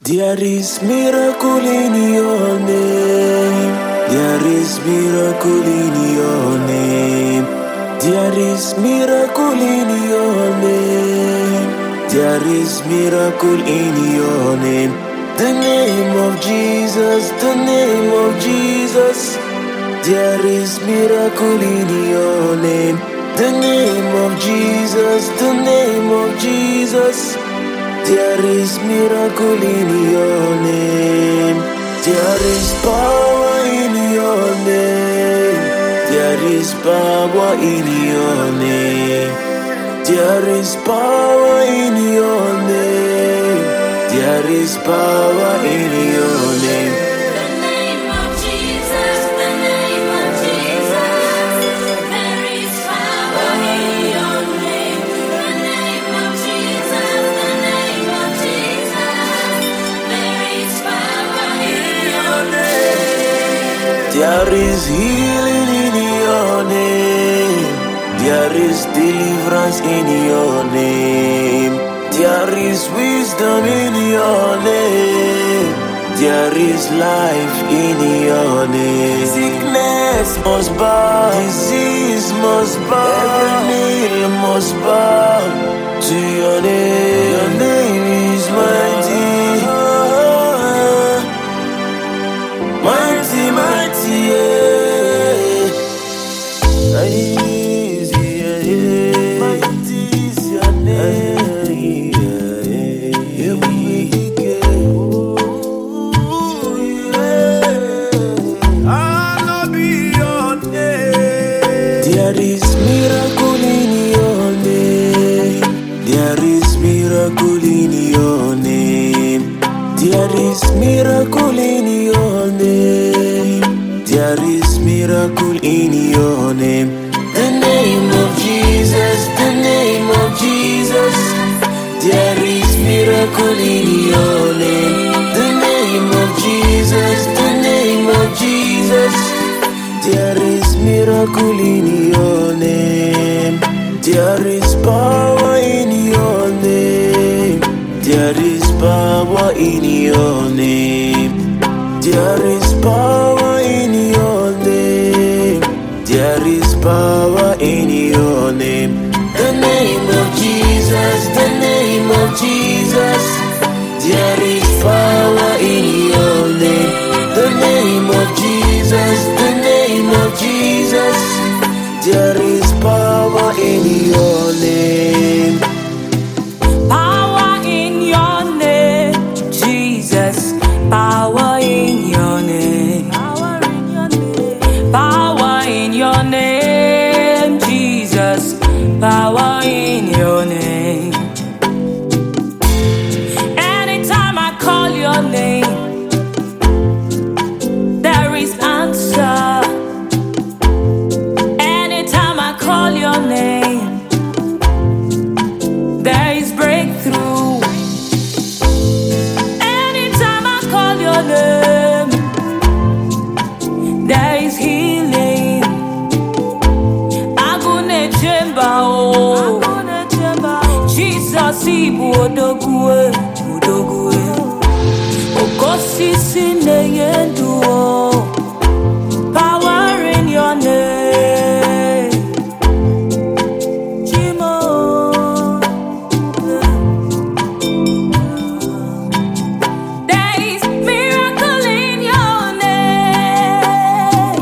There is miracle in your name. There is miracle in your name. There is miracle in your name. There is miracle in your name. The name of Jesus, the name of Jesus. There is miracle in your name. The name of Jesus, the name of Jesus. There is miracle in your name. There is power in your name. There is power in your name. There is power in your name. There is power in your name. There is healing in your name. There is deliverance in your name. There is wisdom in your name. There is life in your name. Sickness must bow, disease must bow, every knee must bow to your name. Your name is mighty. Mighty, mighty, yeah. Mighty is your name. Yeah, we get. I'll be your name. There is miracle in your name. There is miracle in your name. There is miracle in your name. There is miracle in your name. The name of Jesus, the name of Jesus. There is miracle in your name. The name of Jesus, the name of Jesus. There is miracle in your name. There is power in your name. There is power in your name. There is power in your name. There is power in your name. The name of Jesus, the name of Jesus. There is power in your name. The name of Jesus, the name of Jesus. There is power in your name. Power in your name, Jesus. Power in your name. Power in your name, Jesus. Power in your name. Anytime I call your name, there is answer. Anytime I call your name, there is breakthrough. Anytime I call your name, there is healing. Agune chemba oh, Jesus ibu odogwe, odogwe. Okosi sine yendu oh, power in your name. Chimo. There is miracle in your name.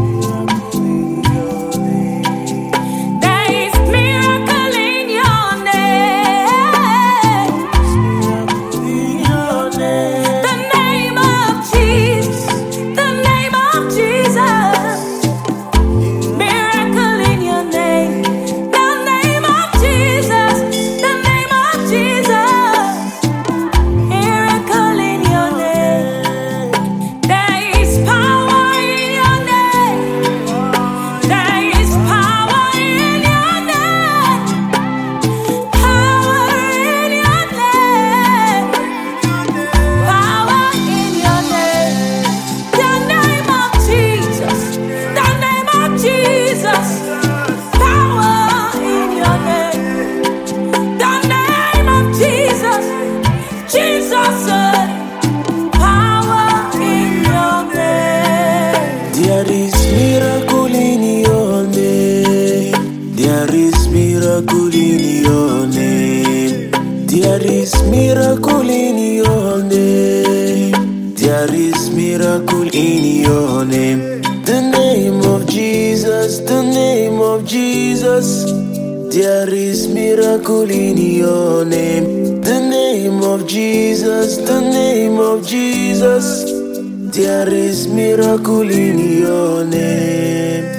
There is miracle in your name. The name of Jesus, the There is miracle in your name. There is miracle in your name. There is miracle in your name. The name of Jesus, the name of Jesus. There is miracle in your name. The name of Jesus, the name of Jesus. There is miracle in your name.